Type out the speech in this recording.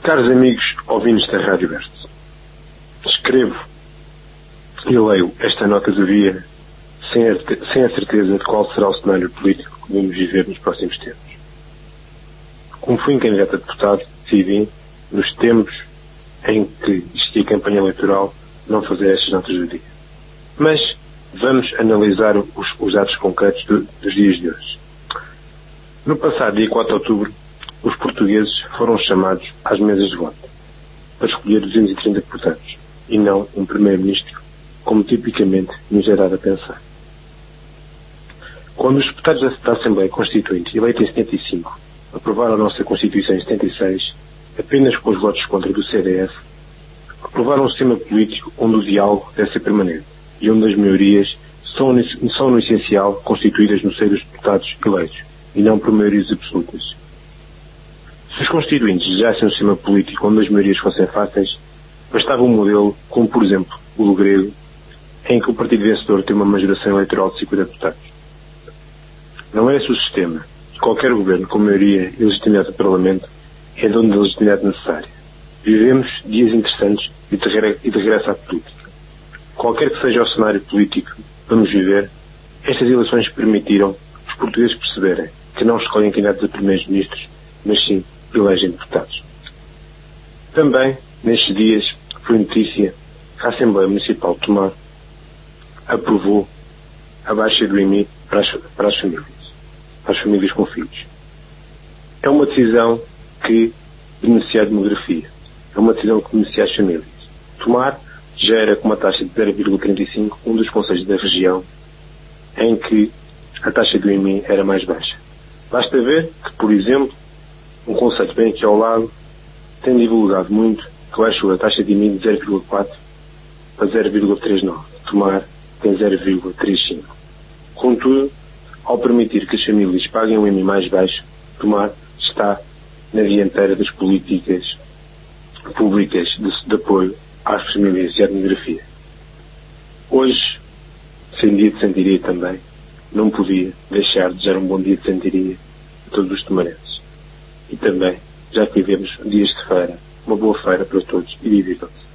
Caros amigos ouvintes da Rádio Verso, escrevo e leio esta nota do dia sem a certeza de qual será o cenário político que vamos viver nos próximos tempos. Como fui candidato a deputado, decidi, nos tempos em que existia campanha eleitoral, não fazer estas notas do dia. Mas vamos analisar os atos concretos dos dias de hoje. No passado dia 4 de outubro, os portugueses foram chamados às mesas de voto para escolher 230 deputados e não um primeiro-ministro, como tipicamente nos é dado a pensar. Quando os deputados da Assembleia Constituinte, eleitos em 75, aprovaram a nossa Constituição em 76, apenas com os votos contra do CDS, aprovaram um sistema político onde o diálogo deve ser permanente e onde as maiorias são no essencial constituídas no seio dos deputados eleitos e não por maiorias absolutas. Se os constituintes desejassem um sistema político onde as maiorias fossem fáceis, bastava um modelo como, por exemplo, o do grego, em que o partido vencedor tem uma majoração eleitoral de 50 deputados. Não é esse o sistema. Qualquer governo com maioria e legitimidade do Parlamento é dono da legitimidade necessária. Vivemos dias interessantes e de regresso à política. Qualquer que seja o cenário político que vamos viver, estas eleições permitiram os portugueses perceberem que não escolhem candidatos a primeiros-ministros, mas sim elegem deputados. Também, nestes dias, foi notícia que a Assembleia Municipal de Tomar aprovou a baixa do IMI para as famílias com filhos. É uma decisão que beneficia a demografia. É uma decisão que beneficia as famílias. Tomar já era com uma taxa de 0,35 um dos concelhos da região em que a taxa do IMI era mais baixa. Basta ver que, por exemplo, um concelho bem aqui ao lado tem divulgado muito que baixou a taxa de IMI de 0,4 para 0,39. Tomar tem 0,35. Contudo, ao permitir que as famílias paguem um IMI mais baixo, Tomar está na dianteira das políticas públicas de apoio às famílias e à demografia. Hoje, sem dia de santiria também, não podia deixar de desejar um bom dia de santiria a todos os tomarenses. E também, já que vivemos dias de feira, uma boa feira para todos e divirtam-se.